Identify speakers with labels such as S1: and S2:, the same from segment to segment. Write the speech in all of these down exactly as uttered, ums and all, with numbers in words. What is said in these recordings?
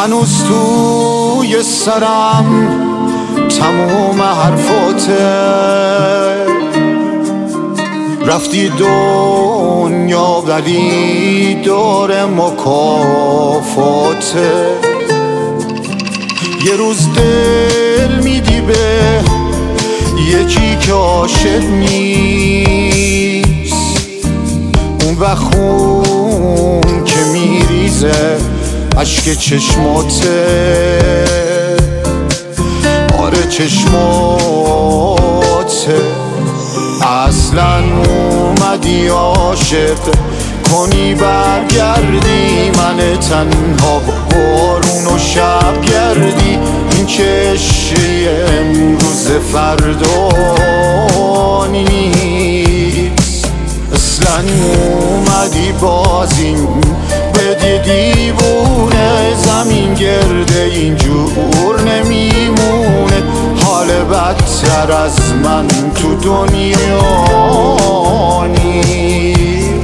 S1: هنوز توی سرم تموم حرفاته، رفتی دنیا ولی داره مکافاته. یه روز دل میدی به یکی که عاشق نیست، اون وقت خون که میریزه عشق چشماته. آره چشماته. اصلا اومدی عاشق کنی برگردی، من تنها بارون و شب گردی. این که عشقی امروز فردا نیست، اصلا اومدی بازیم بدی دیوونه. زمین گرده اینجور نمیمونه، حال بدتر از من تو دنیا نیست.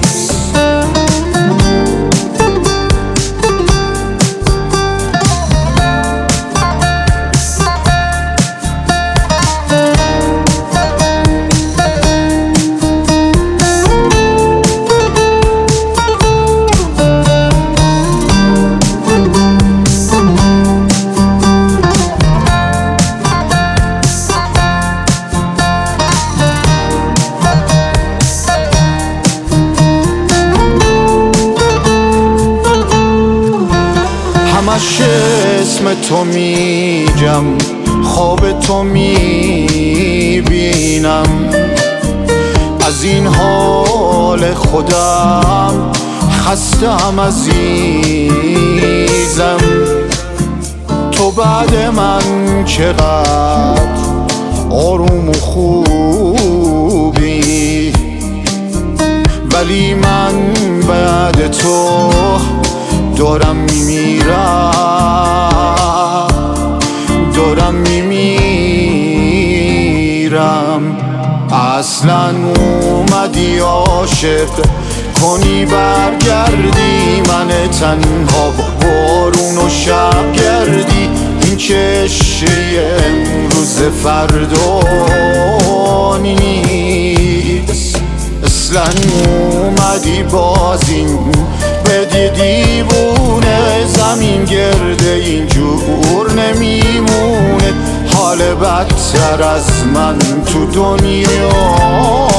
S1: همش اسم تو میگم، خواب تو میبینم. از این حال خودم خستم عزیزم. تو بعد من چقدر آروم و خوبی، ولی من بعد تو دارم میمیرم، دارم میمیرم. اصلا اومدی عاشق کنی برگردی، من تنها بارون و شب گردی. این که عشقی امروز فردا نیست، اصلا اومدی بازیم بدی دیوونه. زمین گرده اینجور نمیمونه، حال بدتر از من تو دنیا